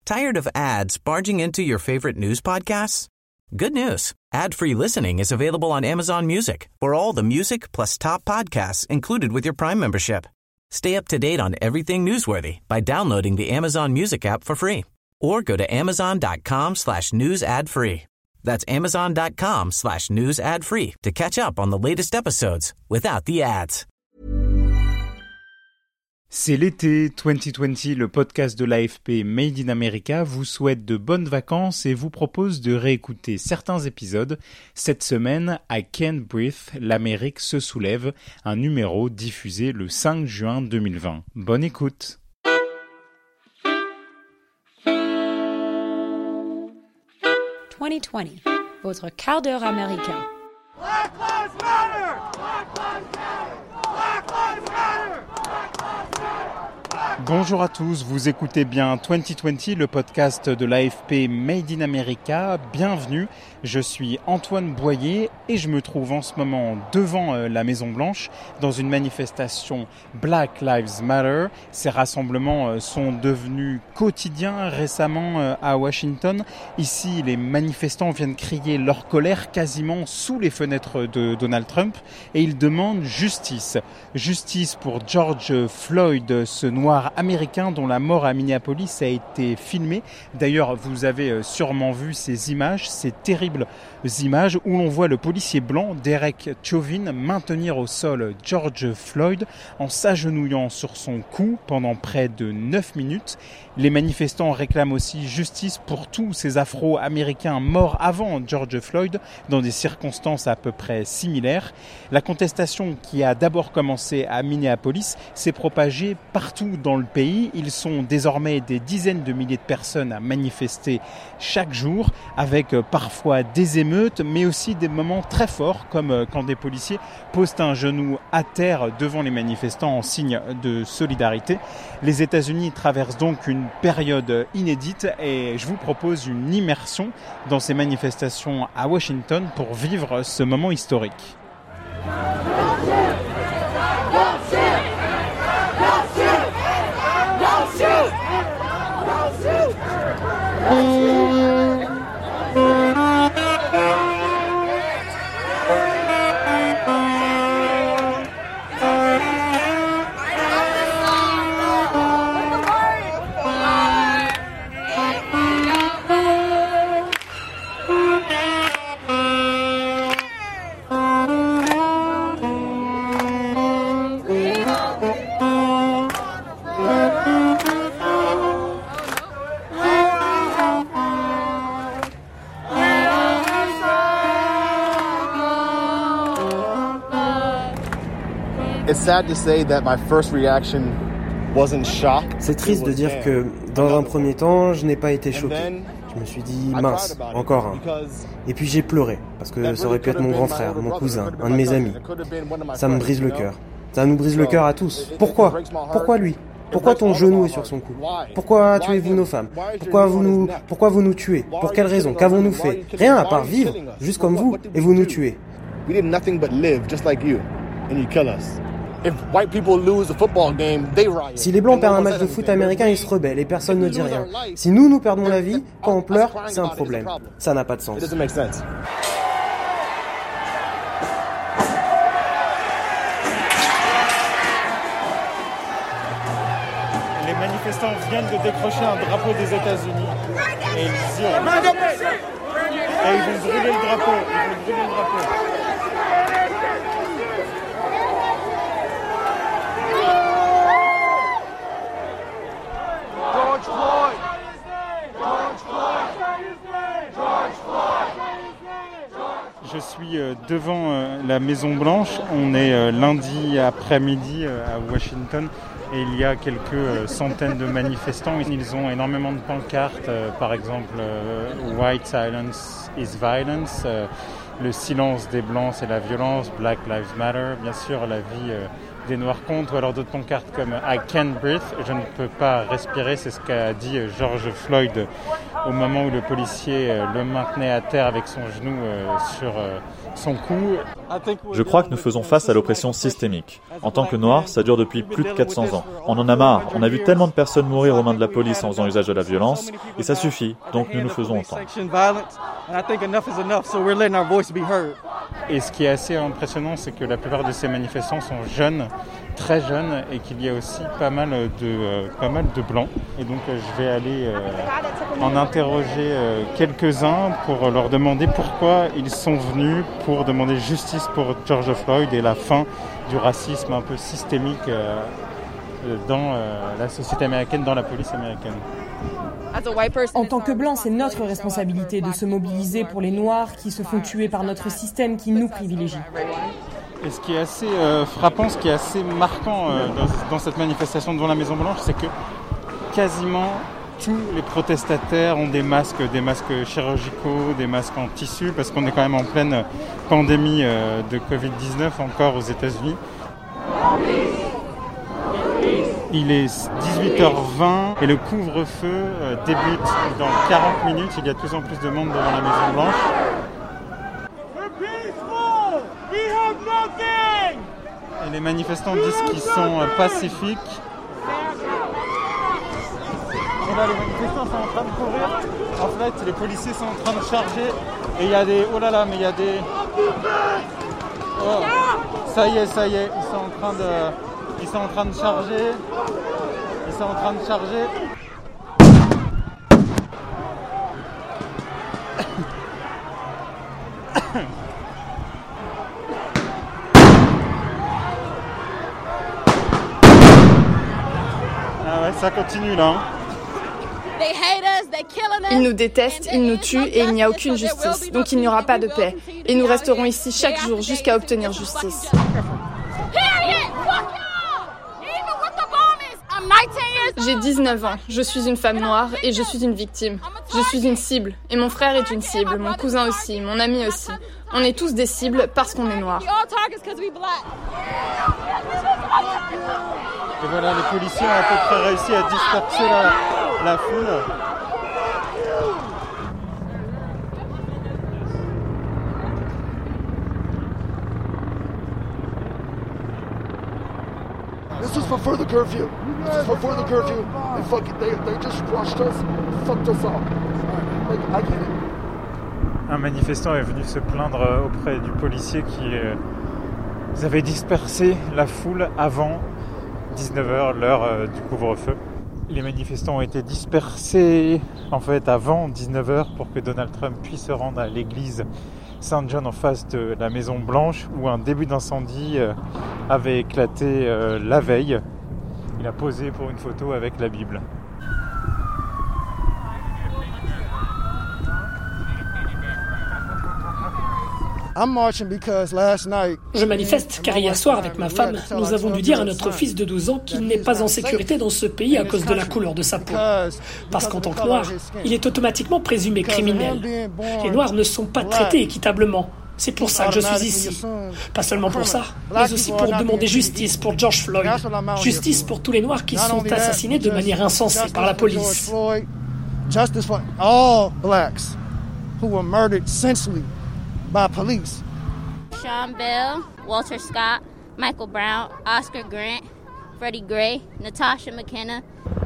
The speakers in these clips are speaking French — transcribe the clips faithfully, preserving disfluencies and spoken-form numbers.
Tired of ads barging into your favorite news podcasts? Good news. Ad-free listening is available on Amazon Music for all the music plus top podcasts included with your Prime membership. Stay up to date on everything newsworthy by downloading the Amazon Music app for free or go to amazon.com slash news ad free. That's amazon.com slash news ad free to catch up on the latest episodes without the ads. C'est l'été vingt vingt, le podcast de l'A F P Made in America vous souhaite de bonnes vacances et vous propose de réécouter certains épisodes. Cette semaine, I Can't Breathe, l'Amérique se soulève, un numéro diffusé le cinq juin deux mille vingt. Bonne écoute. vingt vingt, votre quart d'heure américain. Black Lives Matter! Black Lives Matter! Black Lives Matter! Black Lives Matter! Bonjour à tous, vous écoutez bien vingt vingt, le podcast de l'A F P Made in America. Bienvenue, je suis Antoine Boyer et je me trouve en ce moment devant la Maison Blanche dans une manifestation Black Lives Matter. Ces rassemblements sont devenus quotidiens récemment à Washington. Ici, les manifestants viennent crier leur colère quasiment sous les fenêtres de Donald Trump et ils demandent justice. Justice pour George Floyd, ce noir américain dont la mort à Minneapolis a été filmée. D'ailleurs, vous avez sûrement vu ces images, ces terribles images où l'on voit le policier blanc Derek Chauvin maintenir au sol George Floyd en s'agenouillant sur son cou pendant près de neuf minutes. Les manifestants réclament aussi justice pour tous ces Afro-Américains morts avant George Floyd dans des circonstances à peu près similaires. La contestation qui a d'abord commencé à Minneapolis s'est propagée partout dans le pays. Ils sont désormais des dizaines de milliers de personnes à manifester chaque jour avec parfois des émeutes mais aussi des moments très forts comme quand des policiers posent un genou à terre devant les manifestants en signe de solidarité. Les États-Unis traversent donc une période inédite et je vous propose une immersion dans ces manifestations à Washington pour vivre ce moment historique. It's sad to say that my first reaction wasn't shock. C'est triste de dire que, dans un premier temps, je n'ai pas été choqué. Je me suis dit, mince, encore un. Et puis j'ai pleuré, parce que ça aurait pu être mon grand frère, mon cousin, un de mes amis. Ça me brise le cœur. Ça nous brise le cœur à tous. Pourquoi ? Pourquoi lui ? Pourquoi ton genou est sur son cou ? Pourquoi tuez-vous nos femmes ? Pourquoi vous nous, pourquoi vous nous tuez ? Pour quelle raison ? Qu'avons-nous fait ? Rien à part vivre, juste comme vous, et vous nous tuez. We did nothing but live just like you, and you kill us. If white people lose a football game, they riot. Si les blancs perdent un match de foot américain, ils se rebellent et personne ne dit rien. Si nous, nous perdons la vie, quand on pleure, c'est un problème. Ça n'a pas de sens. It doesn't make sense. Les manifestants viennent de décrocher un drapeau des États-Unis et ils hurlent. Et ils vont brûler le drapeau. Ils vont brûler le drapeau. Je suis devant la Maison Blanche. On est lundi après-midi à Washington et il y a quelques centaines de manifestants. Ils ont énormément de pancartes, par exemple « White silence is violence », le silence des Blancs c'est la violence, « Black Lives Matter », bien sûr la vie des noirs contre, ou alors d'autres pancartes comme « I can't breathe », je ne peux pas respirer, c'est ce qu'a dit George Floyd au moment où le policier le maintenait à terre avec son genou sur son cou. Je crois que nous faisons face à l'oppression systémique. En tant que Noirs, ça dure depuis plus de quatre cents ans. On en a marre, on a vu tellement de personnes mourir aux mains de la police en faisant usage de la violence, et ça suffit, donc nous nous faisons entendre. Et ce qui est assez impressionnant, c'est que la plupart de ces manifestants sont jeunes, très jeunes, et qu'il y a aussi pas mal de, euh, pas mal de blancs. Et donc euh, je vais aller euh, en interroger euh, quelques-uns pour leur demander pourquoi ils sont venus pour demander justice pour George Floyd et la fin du racisme un peu systémique euh, dans euh, la société américaine, dans la police américaine. En tant que blancs, c'est notre responsabilité de se mobiliser pour les Noirs qui se font tuer par notre système qui nous privilégie. Et ce qui est assez euh, frappant, ce qui est assez marquant euh, dans, dans cette manifestation devant la Maison-Blanche, c'est que quasiment tous les protestataires ont des masques, des masques chirurgicaux, des masques en tissu, parce qu'on est quand même en pleine pandémie euh, de covid dix-neuf encore aux États-Unis. Il est dix-huit heures vingt et le couvre-feu euh, débute dans quarante minutes. Il y a de plus en plus de monde devant la Maison-Blanche. Et les manifestants disent qu'ils sont euh, pacifiques. Et là, les manifestants sont en train de courir. En fait, les policiers sont en train de charger. Et il y a des... Oh là là, mais il y a des... Oh, ça y est, ça y est. Ils sont en train de... Ils sont en train de charger. Ils sont en train de charger. Ah ouais, ça continue là. Hein. Ils nous détestent, ils nous tuent et il n'y a aucune justice. Donc il n'y aura pas de paix. Et nous resterons ici chaque jour jusqu'à obtenir justice. J'ai dix-neuf ans, je suis une femme noire et je suis une victime. Je suis une cible et mon frère est une cible, mon cousin aussi, mon ami aussi. On est tous des cibles parce qu'on est noirs. Et voilà, les policiers ont à peu près réussi à disperser la, la foule. This is for further curfew. This is for further curfew. And fuck it, they, they just crushed us, fucked us up. Like, I get it. Un manifestant est venu se plaindre auprès du policier qui euh, avait dispersé la foule avant dix-neuf heures, l'heure euh, du couvre-feu. Les manifestants ont été dispersés en fait avant dix-neuf heures pour que Donald Trump puisse se rendre à l'église Saint John en face de la Maison Blanche où un début d'incendie euh, avait éclaté euh, la veille. Il a posé pour une photo avec la Bible. Je manifeste car hier soir avec ma femme, nous avons dû dire à notre fils de douze ans qu'il n'est pas en sécurité dans ce pays à cause de la couleur de sa peau. Parce qu'en tant que noir, il est automatiquement présumé criminel. Les noirs ne sont pas traités équitablement. C'est pour ça que je suis ici. Pas seulement pour ça, mais aussi pour demander justice pour George Floyd. Justice pour tous les noirs qui sont assassinés de manière insensée par la police. Justice for all blacks who were murdered senselessly by police. Sean Bell, Walter Scott, Michael Brown, Oscar Grant, Freddie Gray, Natasha McKenna.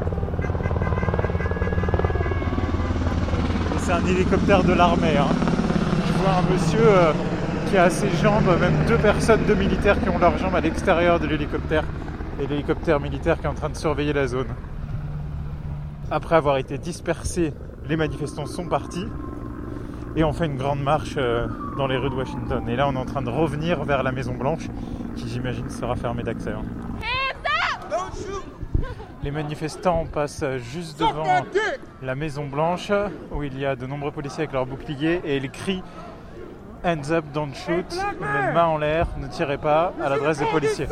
C'est un hélicoptère de l'armée. Hein. Je vois un monsieur euh, qui a ses jambes, même deux personnes, deux militaires qui ont leurs jambes à l'extérieur de l'hélicoptère et l'hélicoptère militaire qui est en train de surveiller la zone. Après avoir été dispersés, les manifestants sont partis et on fait une grande marche euh, dans les rues de Washington. Et là, on est en train de revenir vers la Maison Blanche, qui j'imagine sera fermée d'accès. Hein. Les manifestants passent juste devant la Maison Blanche, où il y a de nombreux policiers avec leurs boucliers, et ils crient « Hands up, don't shoot », les mains en l'air, ne tirez pas, à l'adresse des policiers.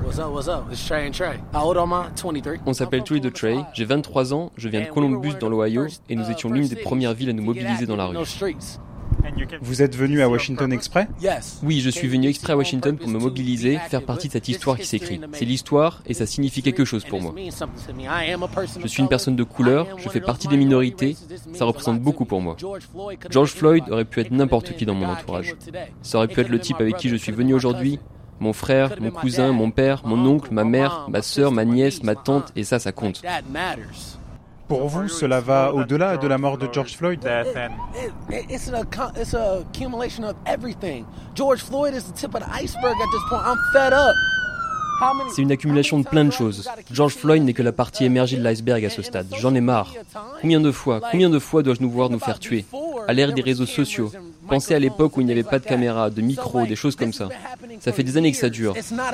On s'appelle tous les deux Trey, j'ai vingt-trois ans, je viens de Columbus dans l'Ohio et nous étions l'une des premières villes à nous mobiliser dans la rue. Vous êtes venu à Washington exprès ? Oui, je suis venu exprès à Washington pour me mobiliser, faire partie de cette histoire qui s'écrit. C'est l'histoire et ça signifie quelque chose pour moi. Je suis une personne de couleur, je fais partie des minorités, ça représente beaucoup pour moi. George Floyd aurait pu être n'importe qui dans mon entourage. Ça aurait pu être le type avec qui je suis venu aujourd'hui, mon frère, mon cousin, mon père, mon oncle, ma mère, ma sœur, ma nièce, ma tante, et ça, ça compte. Pour vous, cela va au-delà de la mort de George Floyd ? C'est une accumulation de plein de choses. George Floyd n'est que la partie émergée de l'iceberg à ce stade. J'en ai marre. Combien de fois, combien de fois dois-je nous voir nous faire tuer ? À l'ère des réseaux sociaux. Pensez à l'époque où il n'y avait pas de caméra, de micro, des choses comme ça. Ça fait des années que ça dure.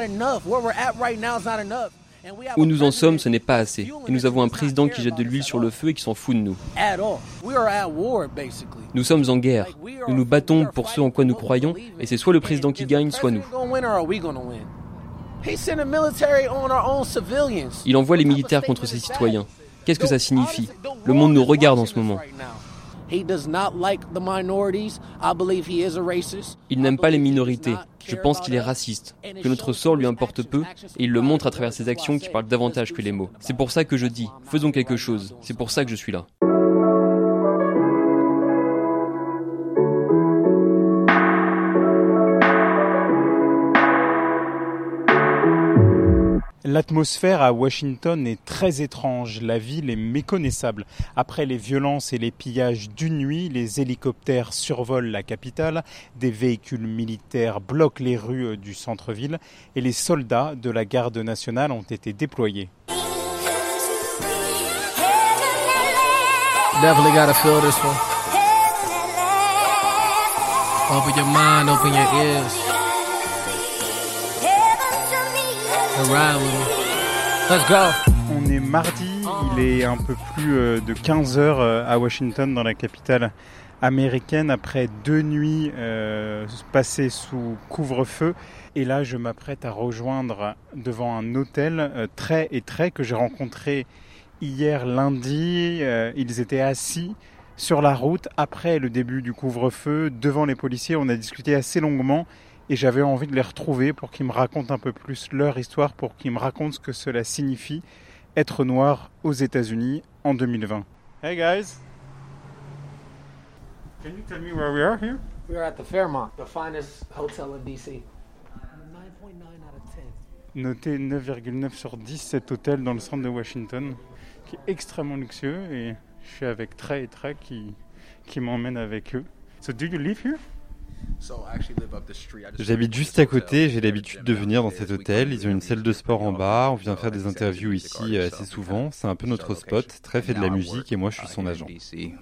Où nous en sommes, ce n'est pas assez. Et nous avons un président qui jette de l'huile sur le feu et qui s'en fout de nous. Nous sommes en guerre. Nous nous battons pour ce en quoi nous croyons, et c'est soit le président qui gagne, soit nous. Il envoie les militaires contre ses citoyens. Qu'est-ce que ça signifie ? Le monde nous regarde en ce moment. Il n'aime pas les minorités. Je pense qu'il est raciste, que notre sort lui importe peu, et il le montre à travers ses actions qui parlent davantage que les mots. C'est pour ça que je dis, faisons quelque chose. C'est pour ça que je suis là. L'atmosphère à Washington est très étrange, la ville est méconnaissable. Après les violences et les pillages d'une nuit, les hélicoptères survolent la capitale, des véhicules militaires bloquent les rues du centre-ville et les soldats de la garde nationale ont été déployés. Definitely gotta feel this one. Open your mind, open your ears. Let's go. On est mardi, il est un peu plus de quinze heures à Washington, dans la capitale américaine, après deux nuits euh, passées sous couvre-feu. Et là, je m'apprête à rejoindre devant un hôtel euh, Trey et Trey que j'ai rencontré hier lundi. Euh, ils étaient assis sur la route après le début du couvre-feu, devant les policiers. On a discuté assez longuement. Et j'avais envie de les retrouver pour qu'ils me racontent un peu plus leur histoire, pour qu'ils me racontent ce que cela signifie être noir aux États-Unis en deux mille vingt. Hey guys! Can you tell me where we are here? We are at the Fairmont, the finest hotel in D C. nine point nine out of ten. Noté neuf virgule neuf sur dix, cet hôtel dans le centre de Washington, qui est extrêmement luxueux, et je suis avec Trey et Trey qui, qui m'emmènent avec eux. So do you live here? J'habite juste à côté, j'ai l'habitude de venir dans cet hôtel, ils ont une salle de sport en bas, on vient faire des interviews ici assez souvent, c'est un peu notre spot, Trey fait de la musique et moi je suis son agent.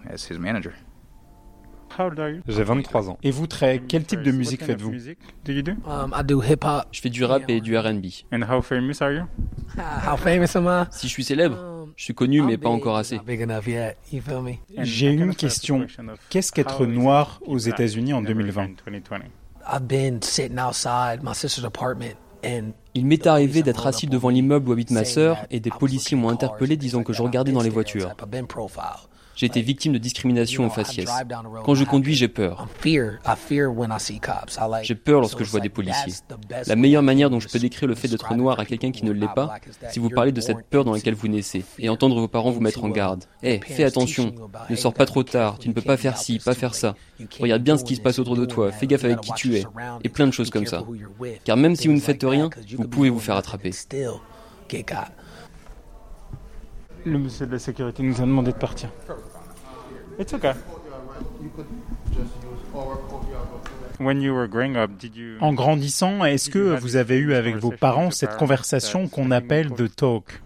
J'ai vingt-trois ans. Et vous, Trey, quel type de musique faites-vous? Do you do? Um, I do hip hop. Je fais du rap et du R and B. And how famous are you? How famous am I? Si je suis célèbre, je suis connu mais pas encore assez. J'ai une question. Qu'est-ce qu'être noir aux États-Unis en deux mille vingt? I've been sitting outside my sister's apartment. Il m'est arrivé d'être assis devant l'immeuble où habite ma sœur et des policiers m'ont interpellé disant que je regardais dans les voitures. J'ai été victime de discrimination au faciès. Quand je conduis, j'ai peur. J'ai peur lorsque je vois des policiers. La meilleure manière dont je peux décrire le fait d'être noir à quelqu'un qui ne l'est pas, c'est vous parler de cette peur dans laquelle vous naissez et entendre vos parents vous mettre en garde. Hé, hey, fais attention, ne sors pas trop tard, tu ne peux pas faire ci, pas faire ça. Regarde bien ce qui se passe autour de toi, fais gaffe avec qui tu es, et plein de choses comme ça. Car même si vous ne faites rien, vous pouvez vous faire attraper. Le monsieur de la sécurité nous a demandé de partir. It's okay. When you were growing up, did you... En grandissant, est-ce que vous avez eu avec vos parents cette conversation qu'on appelle the talk?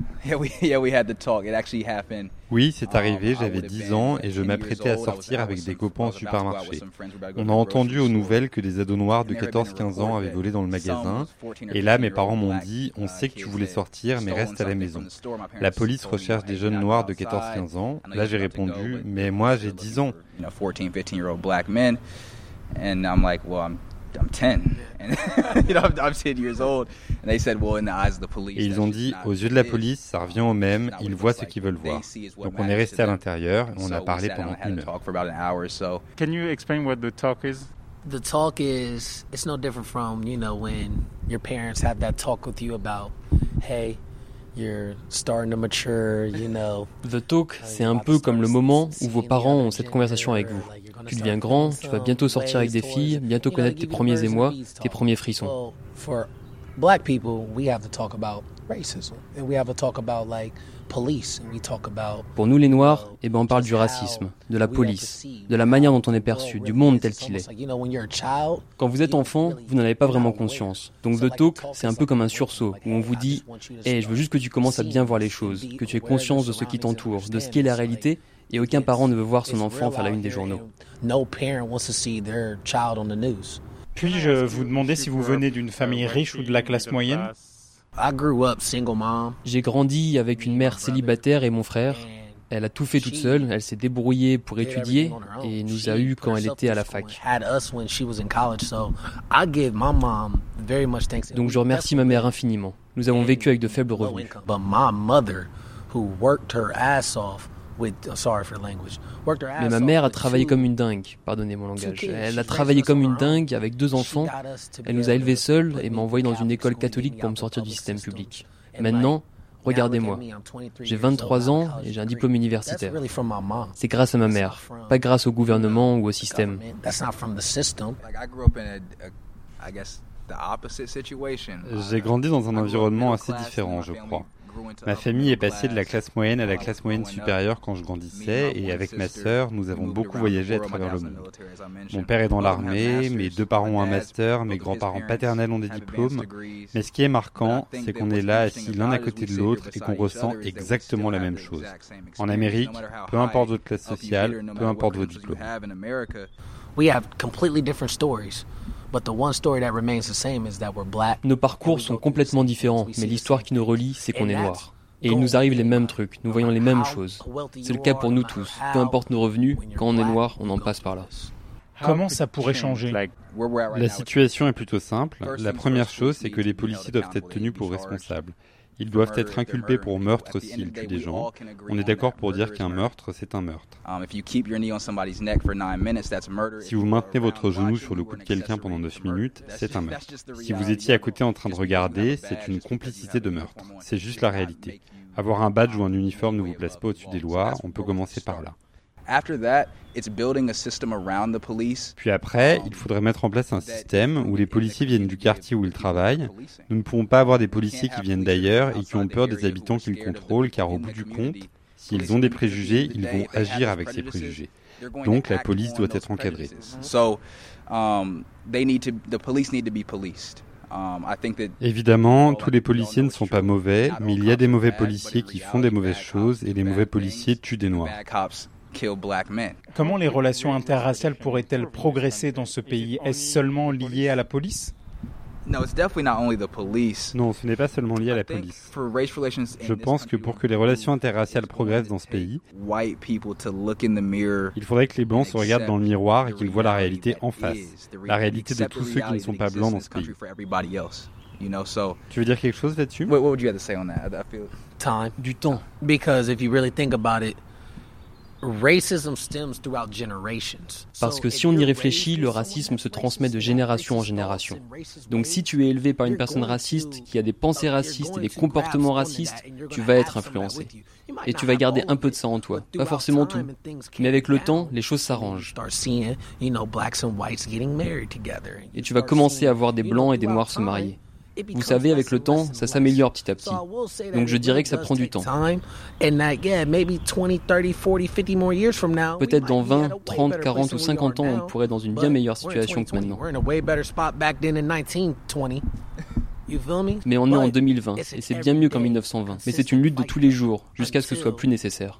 Oui, c'est arrivé, j'avais dix ans et je m'apprêtais à sortir avec des copains au supermarché. On a entendu aux nouvelles que des ados noirs de quatorze à quinze ans avaient volé dans le magasin. Et là, mes parents m'ont dit « On sait que tu voulais sortir, mais reste à la maison. La police recherche des jeunes noirs de quatorze à quinze ans. » Là, j'ai répondu « Mais moi, j'ai dix ans. » Et ils ont dit, aux yeux de la police, ça revient au même, ils voient ce qu'ils veulent voir. Donc on est resté à l'intérieur, on a parlé pendant une heure. Can you explain what the talk is? The talk is, it's no different from, you know, when your parents have that talk with you about, hey, you're starting to mature, you know. The talk, c'est un peu comme le moment où vos parents ont cette conversation avec vous. Tu deviens grand, tu vas bientôt sortir avec des filles, bientôt connaître tes premiers émois, tes premiers frissons. For black people, we have to talk about racism, and we have to talk about like police, and we talk about. Pour nous les Noirs, eh ben on parle du racisme, de la police, de la manière dont on est perçu, du monde tel qu'il est. Quand vous êtes enfant, vous n'en avez pas vraiment conscience. Donc The Talk, c'est un peu comme un sursaut où on vous dit « Hey, je veux juste que tu commences à bien voir les choses, que tu aies conscience de ce qui t'entoure, de ce qu'est la réalité, et aucun parent ne veut voir son enfant faire la une des journaux. » Puis-je vous demander si vous venez d'une famille riche ou de la classe moyenne? J'ai grandi avec une mère célibataire et mon frère. Elle a tout fait toute seule, elle s'est débrouillée pour étudier et nous a eus quand elle était à la fac. Donc je remercie ma mère infiniment. Nous avons vécu avec de faibles revenus. Mais ma mère a travaillé comme une dingue, pardonnez mon langage. Elle a travaillé comme une dingue avec deux enfants. Elle nous a élevés seuls et m'a envoyé dans une école catholique pour me sortir du système public. Maintenant, regardez-moi. J'ai vingt-trois ans et j'ai un diplôme universitaire. C'est grâce à ma mère, pas grâce au gouvernement ou au système. J'ai grandi dans un environnement assez différent, je crois. Ma famille est passée de la classe moyenne à la classe moyenne supérieure quand je grandissais et avec ma sœur, nous avons beaucoup voyagé à travers le monde. Mon père est dans l'armée, mes deux parents ont un master, mes grands-parents paternels ont des diplômes. Mais ce qui est marquant, c'est qu'on est là assis l'un à côté de l'autre et qu'on ressent exactement la même chose. En Amérique, peu importe votre classe sociale, peu importe vos diplômes. Nos parcours sont complètement différents, mais l'histoire qui nous relie, c'est qu'on est noirs. Et il nous arrive les mêmes trucs, nous voyons les mêmes choses. C'est le cas pour nous tous. Peu importe nos revenus, quand on est noir, on en passe par là. Comment ça pourrait changer? La situation est plutôt simple. La première chose, c'est que les policiers doivent être tenus pour responsables. Ils doivent être inculpés pour meurtre s'ils tuent des gens. On est d'accord pour dire qu'un meurtre, c'est un meurtre. Si vous maintenez votre genou sur le cou de quelqu'un pendant neuf minutes, c'est un meurtre. Si vous étiez à côté en train de regarder, c'est une complicité de meurtre. C'est juste la réalité. Avoir un badge ou un uniforme ne vous place pas au-dessus des lois, on peut commencer par là. Puis après, il faudrait mettre en place un système où les policiers viennent du quartier où ils travaillent. Nous ne pourrons pas avoir des policiers qui viennent d'ailleurs et qui ont peur des habitants qu'ils contrôlent, car au bout du compte, s'ils ont des préjugés, ils vont agir avec ces préjugés. Donc la police doit être encadrée. Évidemment, tous les policiers ne sont pas mauvais, mais il y a des mauvais policiers qui font des mauvaises choses et les mauvais policiers tuent des noirs. Comment les relations interraciales pourraient-elles progresser dans ce pays? Est-ce seulement lié à la police? Non, ce n'est pas seulement lié à la police. Je pense que pour que les relations interraciales progressent dans ce pays, il faudrait que les Blancs se regardent dans le miroir et qu'ils voient la réalité en face, la réalité de tous ceux qui ne sont pas Blancs dans ce pays. Tu veux dire quelque chose là-dessus? Du temps. Parce que si on y réfléchit, le racisme se transmet de génération en génération. Donc si tu es élevé par une personne raciste, qui a des pensées racistes et des comportements racistes, tu vas être influencé. Et tu vas garder un peu de ça en toi. Pas forcément tout. Mais avec le temps, les choses s'arrangent. Et tu vas commencer à voir des blancs et des noirs se marier. Vous savez, avec le temps, ça s'améliore petit à petit. Donc je dirais que ça prend du temps. Peut-être dans vingt, trente, quarante ou cinquante ans, on pourrait être dans une bien meilleure situation que maintenant. Mais on est en deux mille vingt, et c'est bien mieux qu'en mille neuf cent vingt. Mais c'est une lutte de tous les jours, jusqu'à ce que ce soit plus nécessaire.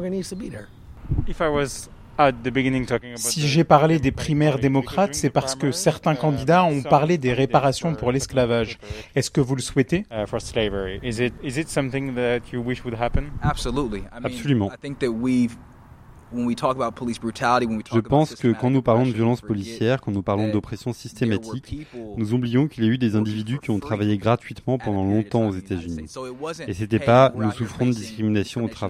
Si j'ai parlé des primaires démocrates, c'est parce que certains candidats ont parlé des réparations pour l'esclavage. Est-ce que vous le souhaitez? Absolument. Je pense que quand nous parlons de violence policière, quand nous parlons d'oppression systématique, nous oublions qu'il y a eu des individus qui ont travaillé gratuitement pendant longtemps aux États-Unis. Et c'était pas « nous souffrons de discrimination au travail ».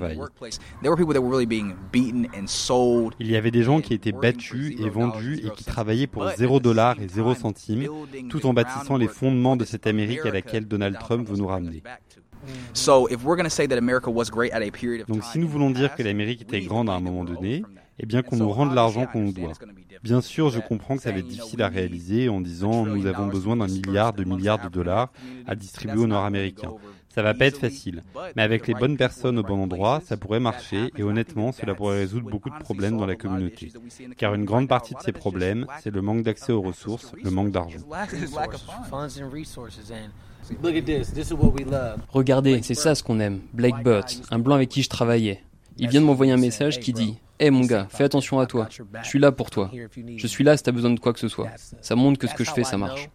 Il y avait des gens qui étaient battus et vendus et qui travaillaient pour zéro dollar et zéro centime, tout en bâtissant les fondements de cette Amérique à laquelle Donald Trump veut nous ramener. Donc si nous voulons dire que l'Amérique était grande à un moment donné, eh bien qu'on nous rende l'argent qu'on nous doit. Bien sûr, je comprends que ça va être difficile à réaliser en disant nous avons besoin d'un milliard, de milliards de dollars à distribuer aux Nord-Américains. Ça va pas être facile, mais avec les bonnes personnes au bon endroit, ça pourrait marcher et honnêtement, cela pourrait résoudre beaucoup de problèmes dans la communauté. Car une grande partie de ces problèmes, c'est le manque d'accès aux ressources, le manque d'argent. Regardez, c'est ça ce qu'on aime. Blake Burt, un blanc avec qui je travaillais. Il vient de m'envoyer un message qui dit « Hey mon gars, fais attention à toi. Je suis là pour toi. Je suis là si t'as besoin de quoi que ce soit. » Ça montre que ce que je fais, ça marche.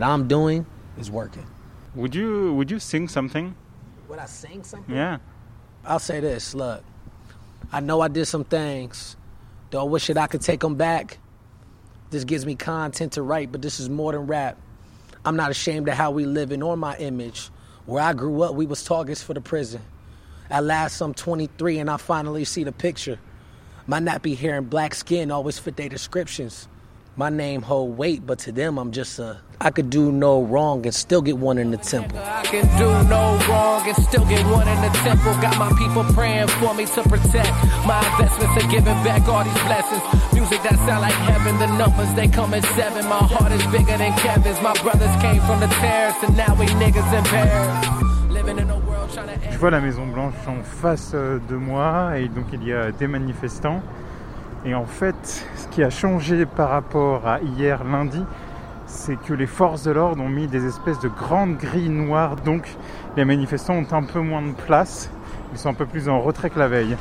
Would you would you sing something? Would I sing something? Yeah. I'll say this, look. I know I did some things. Do I wish that I could take them back? This gives me content to write, but this is more than rap. I'm not ashamed of how we living or my image. Where I grew up, we was targets for the prison. At last, I'm twenty-three and I finally see the picture. My nappy hair and black skin always fit their descriptions. My name hold weight, but to them I'm just a... I could do no wrong and still get one in the temple. I can do no wrong and still get one in the temple. Got my people praying for me to protect my investments and giving back all these blessings. Music that sound like heaven, the numbers they come in seven. My heart is bigger than Kevin's. My brothers came from the terrace and now we niggas in Paris. Living in a world trying to... Je vois la Maison Blanche en face de moi et donc il y a des manifestants. Et en fait, ce qui a changé par rapport à hier lundi, c'est que les forces de l'ordre ont mis des espèces de grandes grilles noires. Donc les manifestants ont un peu moins de place. Ils sont un peu plus en retrait que la veille.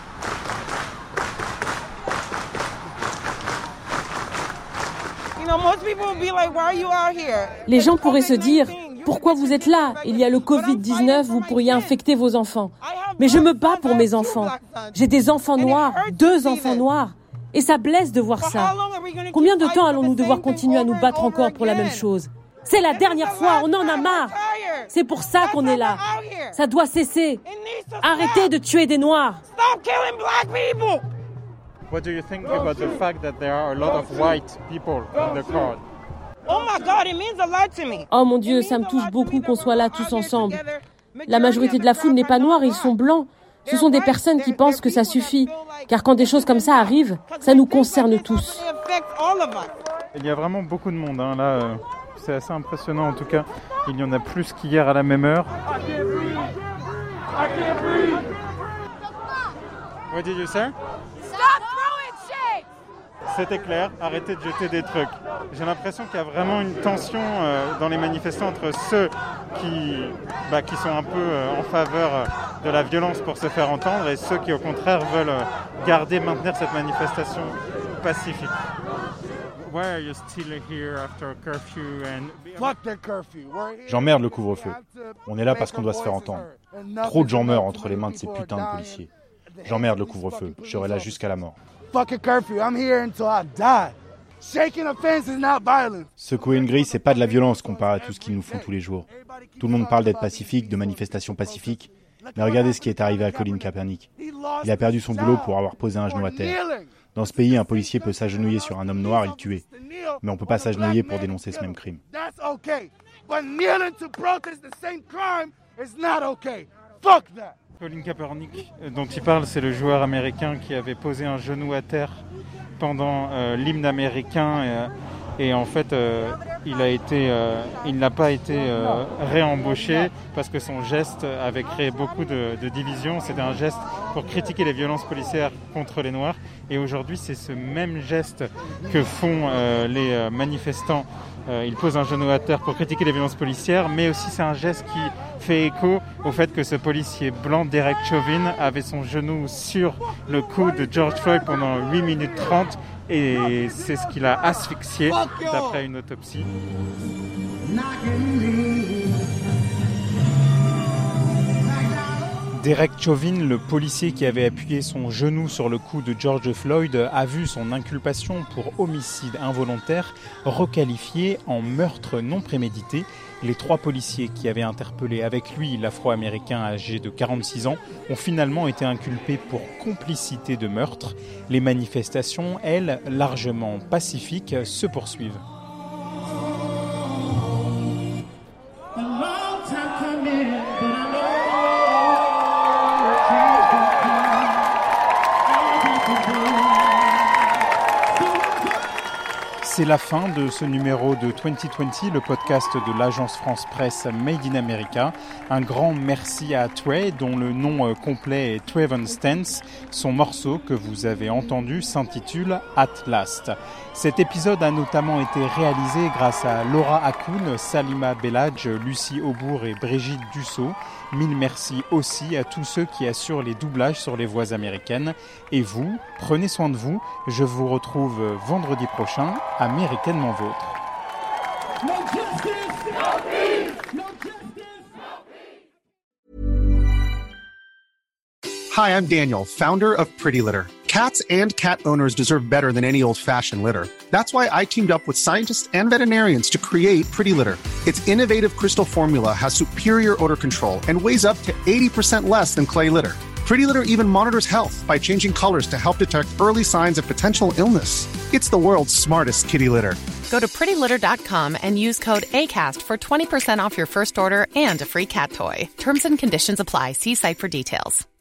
Les gens pourraient se dire « Pourquoi vous êtes là ? Il y a le covid dix-neuf, vous pourriez infecter vos enfants. » Mais je me bats pour mes enfants. J'ai des enfants noirs, deux enfants noirs. Et ça blesse de voir ça. Combien de temps allons-nous devoir continuer à nous battre encore pour la même chose ? C'est la dernière fois, on en a marre. C'est pour ça qu'on est là. Ça doit cesser. Arrêtez de tuer des Noirs. What do you think about the fact that there are a lot of white people in the crowd? Oh mon Dieu, ça me touche beaucoup qu'on soit là tous ensemble. La majorité de la foule n'est pas noire, ils sont blancs. Ce sont des personnes qui pensent que ça suffit. Car quand des choses comme ça arrivent, ça nous concerne tous. Il y a vraiment beaucoup de monde, hein, là. Euh, c'est assez impressionnant en tout cas. Il y en a plus qu'hier à la même heure. What did you say? C'était clair, arrêtez de jeter des trucs. J'ai l'impression qu'il y a vraiment une tension euh, dans les manifestants entre ceux qui, bah, qui sont un peu euh, en faveur de la violence pour se faire entendre et ceux qui au contraire veulent euh, garder, maintenir cette manifestation pacifique. Why are you still here after a curfew and... Fuck that curfew. J'emmerde le couvre-feu. On est là parce qu'on doit se faire entendre. Trop de gens meurent entre les mains de ces putains de policiers. J'emmerde le couvre-feu. Je serai là jusqu'à la mort. Fucking curfew. I'm here until I die. Shaking a fence is not violence. Secouer une grille, c'est pas de la violence comparé à tout ce qu'ils nous font tous les jours. Tout le monde parle d'être pacifique, de manifestations pacifiques. Mais regardez ce qui est arrivé à Colin Kaepernick. Il a perdu son boulot pour avoir posé un genou à terre. Dans ce pays, un policier peut s'agenouiller sur un homme noir et le tuer. Mais on peut pas s'agenouiller pour dénoncer ce même crime. Colin Kaepernick, dont il parle, c'est le joueur américain qui avait posé un genou à terre pendant euh, l'hymne américain et, et en fait euh, il a été, euh, il n'a pas été euh, réembauché parce que son geste avait créé beaucoup de, de divisions. C'était un geste pour critiquer les violences policières contre les Noirs et aujourd'hui c'est ce même geste que font euh, les manifestants. Euh, il pose un genou à terre pour critiquer les violences policières, mais aussi c'est un geste qui fait écho au fait que ce policier blanc, Derek Chauvin, avait son genou sur le cou de George Floyd pendant huit minutes trente et c'est ce qui l'a asphyxié d'après une autopsie. Derek Chauvin, le policier qui avait appuyé son genou sur le cou de George Floyd, a vu son inculpation pour homicide involontaire requalifiée en meurtre non prémédité. Les trois policiers qui avaient interpellé avec lui l'Afro-Américain âgé de quarante-six ans ont finalement été inculpés pour complicité de meurtre. Les manifestations, elles, largement pacifiques, se poursuivent. C'est la fin de ce numéro de vingt vingt, le podcast de l'agence France Presse Made in America. Un grand merci à Trey, dont le nom complet est Trayvon Stance. Son morceau que vous avez entendu s'intitule At Last. Cet épisode a notamment été réalisé grâce à Laura Hakoun, Salima Belhadj, Lucie Aubourg et Brigitte Dussault. Mille merci aussi à tous ceux qui assurent les doublages sur les voix américaines. Et vous, prenez soin de vous. Je vous retrouve vendredi prochain, américainement vôtre. No justice, no peace. No justice, no peace. Hi, I'm Daniel, founder of Pretty Litter. Cats and cat owners deserve better than any old-fashioned litter. That's why I teamed up with scientists and veterinarians to create Pretty Litter. Its innovative crystal formula has superior odor control and weighs up to eighty percent less than clay litter. Pretty Litter even monitors health by changing colors to help detect early signs of potential illness. It's the world's smartest kitty litter. Go to pretty litter dot com and use code ACAST for twenty percent off your first order and a free cat toy. Terms and conditions apply. See site for details.